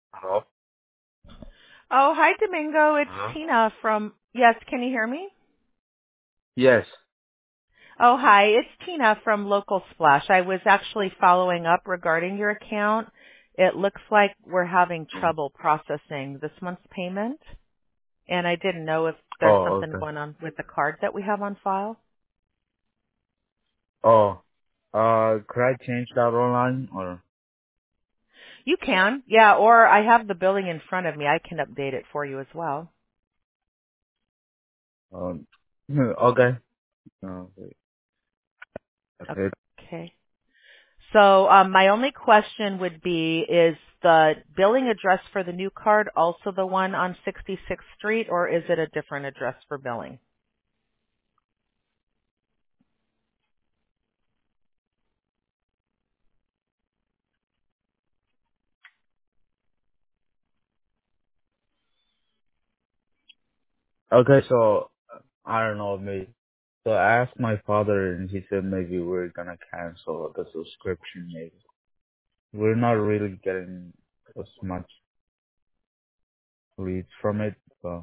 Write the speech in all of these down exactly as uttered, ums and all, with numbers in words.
Hello? Oh, hi, Domingo. It's Hello? Tina from, yes, can you hear me? Yes. Oh, hi, it's Tina from Local Splash. I was actually following up regarding your account. It looks like we're having Oh, trouble processing this month's payment, and I didn't know if there's oh, something okay. going on with the card that we have on file. Oh, uh, could I change that online or? You can, yeah, or I have the billing in front of me. I can update it for you as well. Um, okay. Uh, wait, okay. Okay. So um, my only question would be, is the billing address for the new card also the one on sixty-sixth Street, or is it a different address for billing? Okay, so, I don't know, maybe. So I asked my father and he said maybe we're gonna cancel the subscription maybe. We're not really getting as much leads from it, so.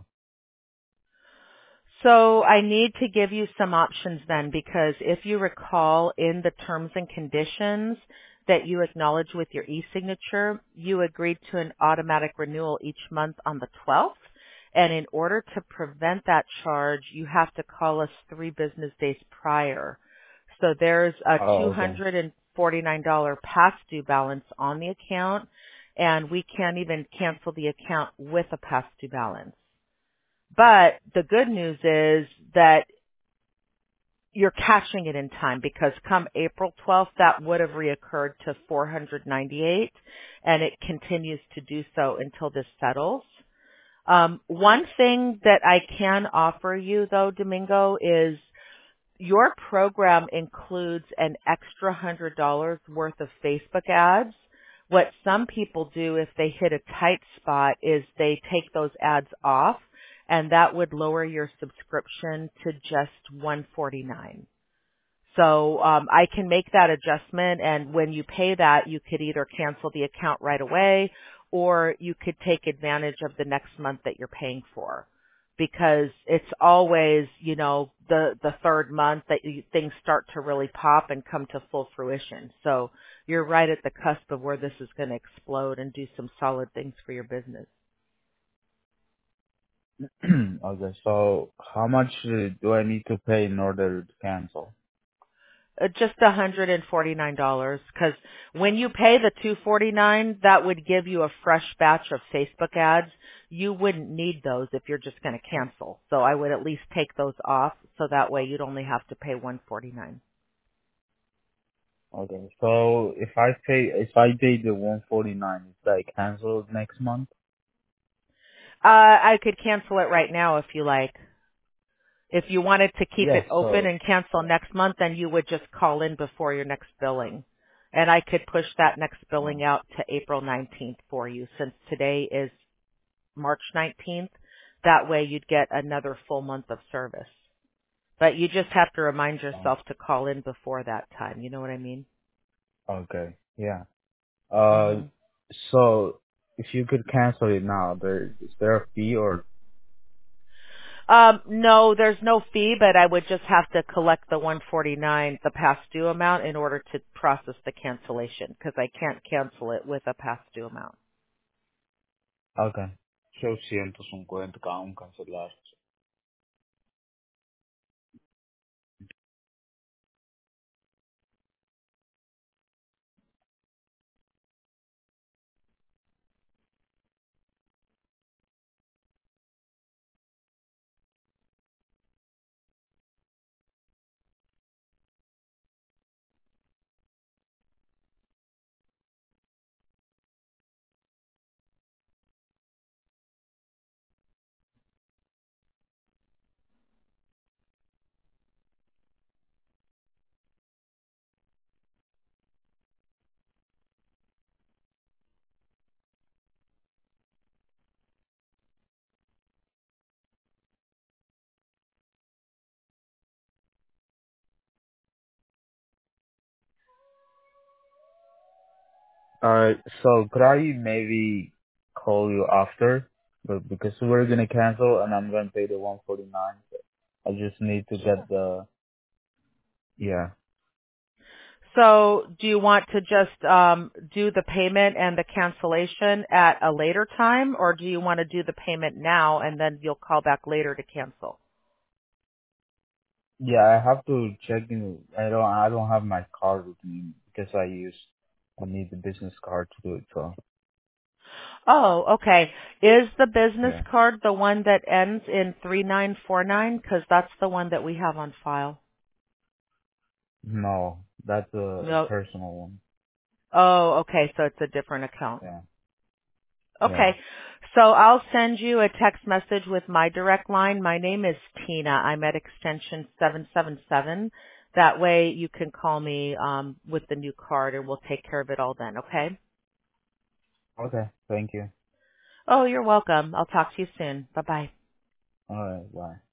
So I need to give you some options then, because if you recall in the terms and conditions that you acknowledge with your e-signature, you agreed to an automatic renewal each month on the twelfth. And in order to prevent that charge, you have to call us three business days prior. So there's a Oh, okay. two hundred forty-nine dollars past due balance on the account, and we can't even cancel the account with a past due balance. But the good news is that you're catching it in time, because come April twelfth, that would have reoccurred to four hundred ninety-eight, and it continues to do so until this settles. Um, one thing that I can offer you though, Domingo, is your program includes an extra one hundred dollars worth of Facebook ads. What some people do if they hit a tight spot is they take those ads off, and that would lower your subscription to just one hundred forty-nine dollars. So um, I can make that adjustment, and when you pay that, you could either cancel the account right away, or you could take advantage of the next month that you're paying for. Because it's always, you know, the the third month that you, things start to really pop and come to full fruition. So you're right at the cusp of where this is going to explode and do some solid things for your business. Okay, so how much uh, do I need to pay in order to cancel? Uh, just one hundred forty-nine dollars, because when you pay the two hundred forty-nine dollars, that would give you a fresh batch of Facebook ads. You wouldn't need those if you're just going to cancel. So I would at least take those off, so that way you'd only have to pay one hundred forty-nine dollars. Okay. So if I pay if I pay the one forty nine, is that canceled next month? Uh, I could cancel it right now if you like. If you wanted to keep it Yes. open So and cancel next month, then you would just call in before your next billing. And I could push that next oh, billing out to April nineteenth for you, since today is March nineteenth. That way you'd get another full month of service. But you just have to remind oh, yourself to call in before that time. You know what I mean? okay. Yeah. Uh. hmm So if you could cancel it now, there is there a fee or? Um, no, there's no fee, but I would just have to collect the one forty-nine, the past due amount, in order to process the cancellation, because I can't cancel it with a past due amount. Okay. Yo ciento cincuenta cada un cancelar. Alright. So could I maybe call you after, but because we're gonna cancel and I'm gonna pay the one forty nine, I just need to get the yeah. So do you want to just um, do the payment and the cancellation at a later time, or do you want to do the payment now and then you'll call back later to cancel? Yeah, I have to check in. I don't. I don't have my card with me because I use. I need the business card to do it. So Oh, okay. Is the business yeah. card the one that ends in three nine four nine? Because that's the one that we have on file. No, that's a No. personal one. Oh, okay. So it's a different account. Yeah. Yeah. Okay. So I'll send you a text message with my direct line. My name is Tina. I'm at extension seven seven seven. That way you can call me um, with the new card and we'll take care of it all then, okay? Okay. Thank you. Oh, you're welcome. I'll talk to you soon. Bye-bye. All right. Bye.